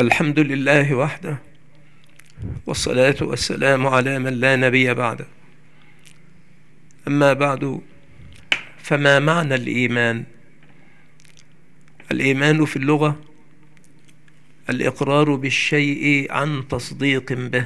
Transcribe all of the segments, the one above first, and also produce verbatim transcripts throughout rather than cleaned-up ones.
الحمد لله وحده، والصلاة والسلام على من لا نبي بعده. أما بعد، فما معنى الإيمان؟ الإيمان في اللغة الإقرار بالشيء عن تصديق به،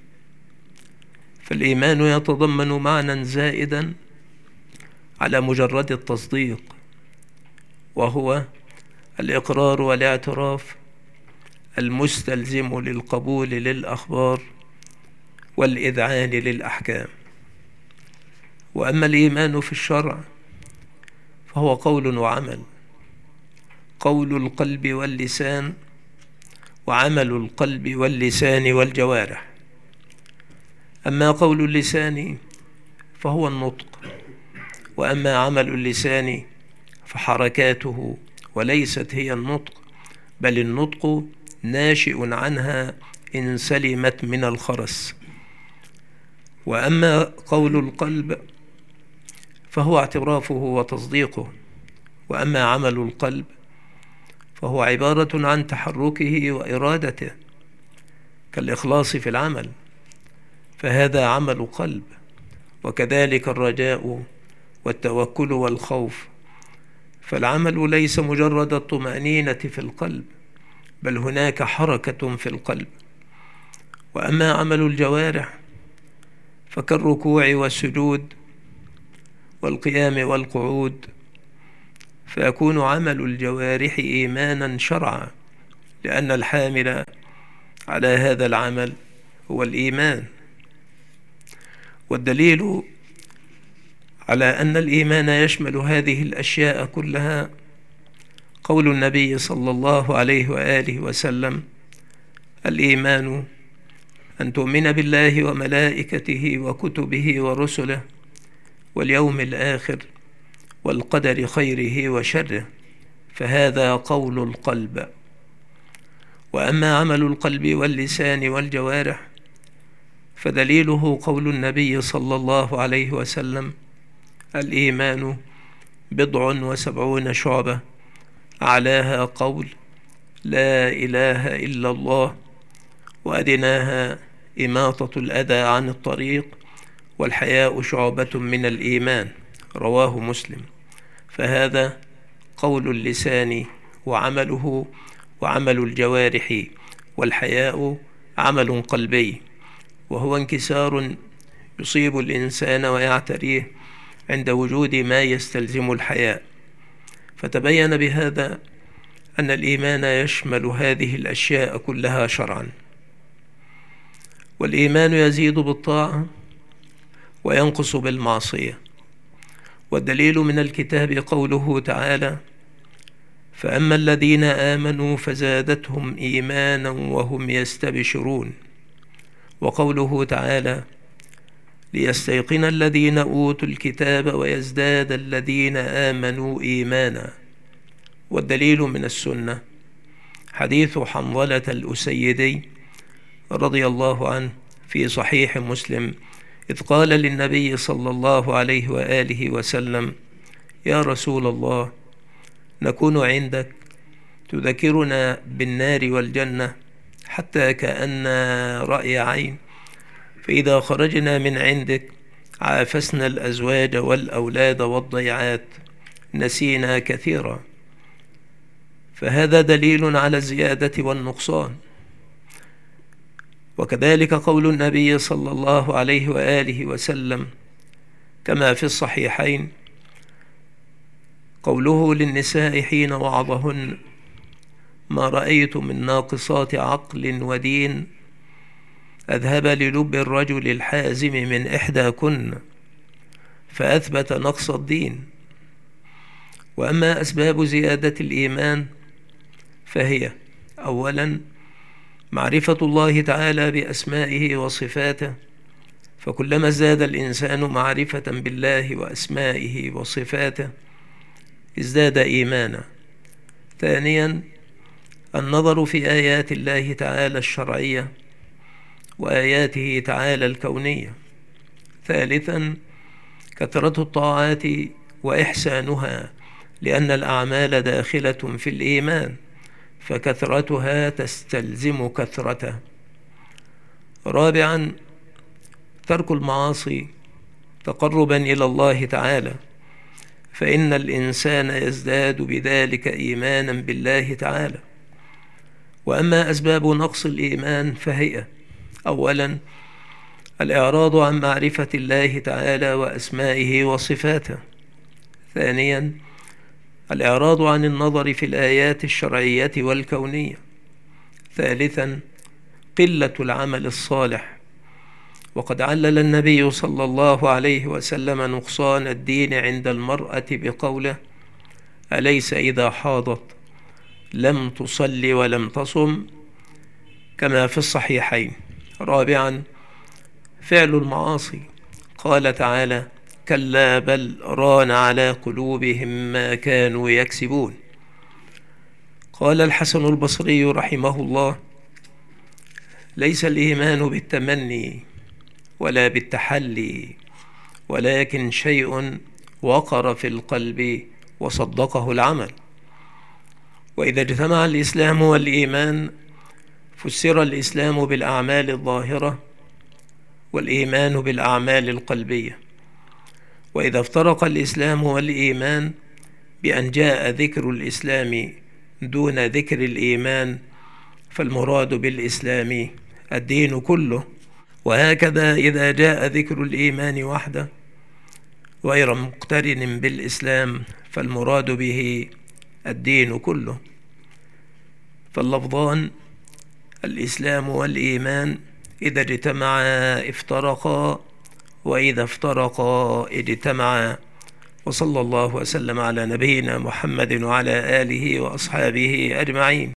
فالإيمان يتضمن معنى زائدا على مجرد التصديق، وهو الإقرار والاعتراف المستلزم للقبول للأخبار والإذعان للأحكام. وأما الإيمان في الشرع فهو قول وعمل، قول القلب واللسان، وعمل القلب واللسان والجوارح. أما قول اللسان فهو النطق، وأما عمل اللسان فحركاته، وليست هي النطق، بل النطق ناشئ عنها إن سلمت من الخرس. وأما قول القلب فهو اعترافه وتصديقه، وأما عمل القلب فهو عبارة عن تحركه وإرادته، كالإخلاص في العمل، فهذا عمل قلب. وكذلك الرجاء والتوكل والخوف، فالعمل ليس مجرد الطمأنينة في القلب، بل هناك حركة في القلب. وأما عمل الجوارح فكالركوع والسجود والقيام والقعود، فيكون عمل الجوارح إيمانا شرعا، لأن الحامل على هذا العمل هو الإيمان. والدليل على أن الإيمان يشمل هذه الأشياء كلها قول النبي صلى الله عليه وآله وسلم: الإيمان أن تؤمن بالله وملائكته وكتبه ورسله واليوم الآخر والقدر خيره وشره، فهذا قول القلب. وأما عمل القلب واللسان والجوارح فدليله قول النبي صلى الله عليه وسلم: الإيمان بضع وسبعون شعبة، أعلاها قول لا إله إلا الله، وأدناها إماطة الأذى عن الطريق، والحياء شعبة من الإيمان، رواه مسلم. فهذا قول اللسان وعمله وعمل الجوارح، والحياء عمل قلبي، وهو انكسار يصيب الإنسان ويعتريه عند وجود ما يستلزم الحياء. فتبين بهذا أن الإيمان يشمل هذه الأشياء كلها شرعا. والإيمان يزيد بالطاعة وينقص بالمعصية، والدليل من الكتاب قوله تعالى: فأما الذين آمنوا فزادتهم إيمانا وهم يستبشرون. وقوله تعالى: ليستيقن الذين أوتوا الكتاب ويزداد الذين آمنوا إيمانا. والدليل من السنة حديث حنظلة الأسيدي رضي الله عنه في صحيح مسلم، إذ قال للنبي صلى الله عليه وآله وسلم: يا رسول الله، نكون عندك تذكرنا بالنار والجنة حتى كأن رأي عين، فإذا خرجنا من عندك عافسنا الأزواج والأولاد والضيعات، نسينا كثيرا. فهذا دليل على الزيادة والنقصان. وكذلك قول النبي صلى الله عليه وآله وسلم كما في الصحيحين، قوله للنساء حين وعظهن: ما رأيت من ناقصات عقل ودين أذهب للب الرجل الحازم من إحداكن، فأثبت نقص الدين. وأما أسباب زيادة الإيمان فهي: أولا معرفة الله تعالى بأسمائه وصفاته، فكلما ازداد الإنسان معرفة بالله وأسمائه وصفاته ازداد إيمانا. ثانيا النظر في آيات الله تعالى الشرعية وآياته تعالى الكونية. ثالثا كثرة الطاعات وإحسانها، لأن الأعمال داخلة في الإيمان، فكثرتها تستلزم كثرته. رابعا، ترك المعاصي تقربا إلى الله تعالى، فإن الإنسان يزداد بذلك إيمانا بالله تعالى. وأما أسباب نقص الإيمان فهي: أولا، الإعراض عن معرفة الله تعالى وأسمائه وصفاته. ثانيا، الإعراض عن النظر في الآيات الشرعية والكونية. ثالثا، قلة العمل الصالح، وقد علل النبي صلى الله عليه وسلم نقصان الدين عند المرأة بقوله: أليس إذا حاضت لم تصل ولم تصم، كما في الصحيحين. رابعا، فعل المعاصي، قال تعالى: كلا بل ران على قلوبهم ما كانوا يكسبون. قال الحسن البصري رحمه الله: ليس الإيمان بالتمني ولا بالتحلي، ولكن شيء وقر في القلب وصدقه العمل. وإذا اجتمع الإسلام والإيمان فسر الإسلام بالأعمال الظاهرة والإيمان بالأعمال القلبية. وإذا افترق الإسلام والإيمان بأن جاء ذكر الإسلام دون ذكر الإيمان فالمراد بالإسلام الدين كله. وهكذا إذا جاء ذكر الإيمان وحده غير مقترن بالإسلام فالمراد به الدين كله. فاللفظان الإسلام والإيمان إذا اجتمعا افترقا، وإذا افترقا اجتمعا. وصلى الله وسلم على نبينا محمد وعلى آله وأصحابه أجمعين.